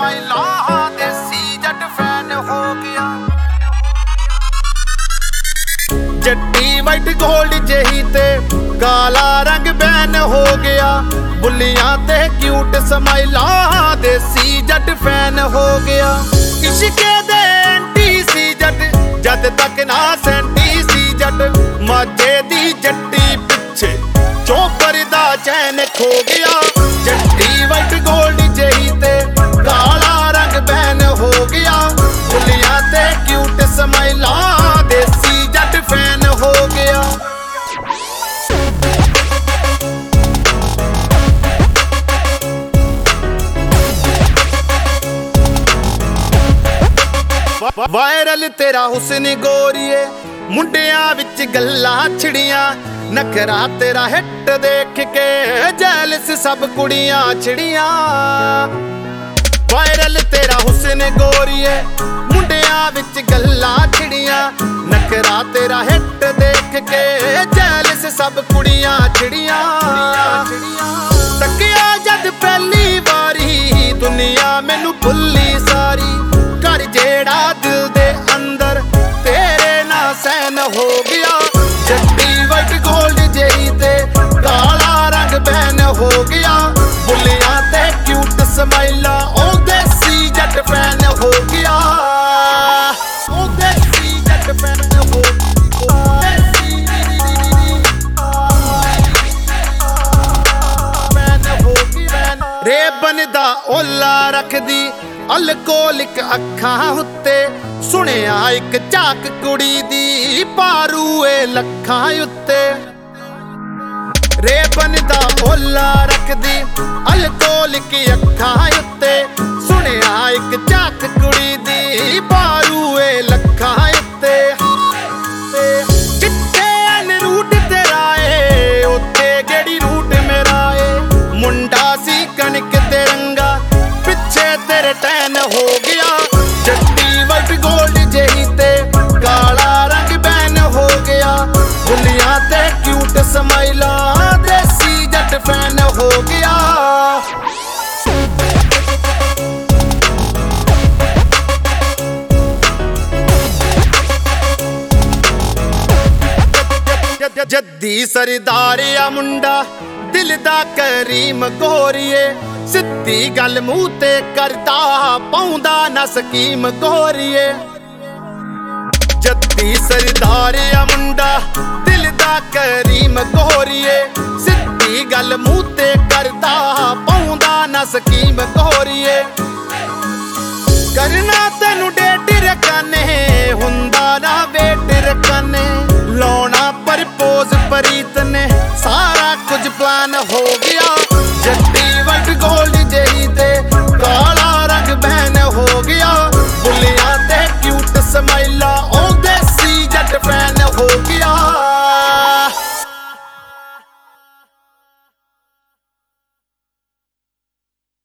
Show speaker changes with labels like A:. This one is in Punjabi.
A: ਸਮਾਈਲਾਂ ਦੇਸੀ ਜੱਟ ਫੈਨ ਹੋ ਗਿਆ। ਜੱਟੀ ਵਾਈਟ ਗੋਲਡ ਜਿਹੀ ਤੇ ਕਾਲਾ ਰੰਗ ਬੈਨ ਹੋ ਗਿਆ। ਬੁੱਲੀਆਂ ਤੇ ਕਿਊਟ ਸਮਾਈਲਾਂ ਦੇਸੀ ਜੱਟ ਫੈਨ ਹੋ ਗਿਆ। ਇਸ਼ਕੇ ਦੇ ਐਂਟੀ ਸੀ ਜੱਟ ਜਦ ਤੱਕ ਨਾ ਸੈਂਟੀ ਸੀ ਜੱਟ। ਮਾਝੇ ਦੀ ਜੱਟੀ ਪਿੱਛੇ ਚੋਕਰ ਦਾ ਚੈਨ ਖੋ ਗਿਆ। ਜੱਟੀ ਵਾਈਟ ਗੋਲਡ ਜਿਹੀ ਤੇ ਕਾਲਾ ਰੰਗ ਬੈਨ ਹੋ ਗਿਆ। ਬੁੱਲੀਆਂ ਤੇ ਕਿਊਟ ਸਮਾਈਲਾਂ ਦੇਸੀ ਜੱਟ ਫੈਨ ਹੋ ਗਿਆ। ਵਾਇਰਲ ਤੇਰਾ ਹੁਸਨ ਗੋਰੀਏ ਮੁੰਡਿਆਂ ਵਿੱਚ ਗੱਲਾਂ ਛਿੜੀਆਂ। ਨਖਰਾ ਤੇਰਾ ਹਿੱਟ ਦੇਖ ਕੇ ਜੈਲਸ ਸਭ ਕੁੜੀਆਂ ਛਿੜੀਆਂ। ਵਾਇਰਲ ਤੇਰਾ ਹੁਸਨ ਗੋਰੀਏ ਮੁੰਡਿਆਂ ਵਿੱਚ ਗੱਲਾਂ ਛਿੜੀਆਂ। ਨਖਰਾ ਤੇਰਾ ਹਿੱਟ ਦੇਖ ਕੇ ਜੈਲਸ ਸਭ ਕੁੜੀਆਂ ਛਿੜੀਆਂ। ਤੱਕਿਆ ਜਦ ਪਹਿਲੀ ਵਾਰੀ ਦੁਨੀਆ ਮੈਨੂੰ ਭੁੱਲੀ ਸਾਰੀ। ਘਰ ਜਿਹੜਾ ਦਿਲ ਦੇ ਅੰਦਰ ਤੇਰੇ ਨਾਲ ਸੈਨ ਹੋ ਗਿਆ। ਜੱਟੀ ਵਾਈਟ ਗੋਲਡ ਜਿਹੀ ਤੇ ਕਾਲਾ ਰੰਗ ਬੈਨ ਹੋ ਗਿਆ। ਬੁੱਲੀਆਂ ਤੇ ਕਿਊਟ ਸਮਾਈਲਾਂ ਉਹ ਦੇਸੀ ਜੱਟ ਫੈਨ ਹੋ ਗਿਆ। ਉਹ ਦੇਸੀ ਜੱਟ ਫੈਨ ਹੋ ਰੇਬਨ ਦਾ ਓਲਾ ਰੱਖਦੀ ਅਲਕੋਲਿਕ ਅੱਖਾਂ ਉੱਤੇ। ਸੁਣਿਆ ਇੱਕ ਝਾਕ ਕੁੜੀ ਦੀ ਪਾਰੂ ਏ ਲੱਖਾਂ ਉੱਤੇ। ਰੇਬਨ ਦਾ ਓਲਾ ਰੱਖਦੀ ਅਲਕੋਲਿਕ ਅੱਖਾਂ ਉੱਤੇ। ਸੁਣਿਆ ਇੱਕ ਝਾਕ ਕੁੜੀ ਦੀ ਪਾਰੂ ਏ ਲੱਖਾਂ ਉੱਤੇ। ਜਿੱਥੇ ਐਨ ਰੂਟ ਤੇਰਾ ਏ ਉੱਥੇ ਗੇੜੀ ਰੂਟ ਮੇਰਾ ਏ। ਮੁੰਡਾ ਸੀ ਕਣਕ ਤੇ ਰੰਗਾ ਪਿੱਛੇ ਤੇਰੇ ਟੈਨ ਹੋ ਗਿਆ। ਜੱਟੀ ਵਾਈਟ ਗੋਲਡ ਜਿਹੀ ਤੇ ਕਾਲਾ ਰੰਗ ਬੈਨ ਹੋ ਗਿਆ। ਬੁੱਲੀਆਂ ਤੇ ਕਿਊਟ ਸਮਾਈਲਾਂ ਦੇਸੀ ਜੱਟ ਫੈਨ ਹੋ ਗਿਆ। ਜੱਦੀ ਸਰਦਾਰ ਆ ਮੁੰਡਾ ਦਿਲ ਦਾ ਕਰੀਮ ਗੋਰੀਏ। ਸਿੱਧੀ ਗੱਲ ਮੂੰਹ ਤੇ ਕਰਦਾ ਪਾਉਂਦਾ ਨਾ ਸਕੀਮ ਗੋਰੀਏ। ਜੱਦੀ ਸਰਦਾਰ ਆ ਮੁੰਡਾ ਦਿਲ ਦਾ ਕਰੀਮ ਗੋਰੀਏ। ਸਿੱਧੀ ਗੱਲ ਮੂੰਹ ਤੇ ਕਰਦਾ ਪਾਉਂਦਾ ਨਾ ਸਕੀਮ ਗੋਰੀਏ। ਕਰਨਾ ਤੈਨੂੰ ਡੇਟ ਰਕਾਨੇ ਹੁੰਦਾ ਨਾ ਵੇਟ ਰਕਾਨੇ। ਲਾਉਣਾ ਪ੍ਰਪੋਜ਼ ਪ੍ਰੀਤ ਨੇ